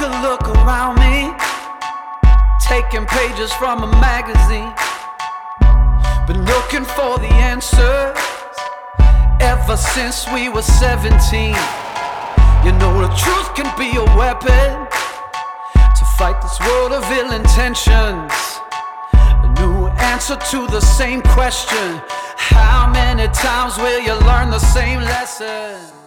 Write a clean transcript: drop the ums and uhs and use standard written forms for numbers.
a look around me, taking pages from a magazine. Been looking for the answers ever since we were 17. You know the truth can be a weapon to fight this world of ill intentions. A new answer to the same question: how many times will you learn the same lesson?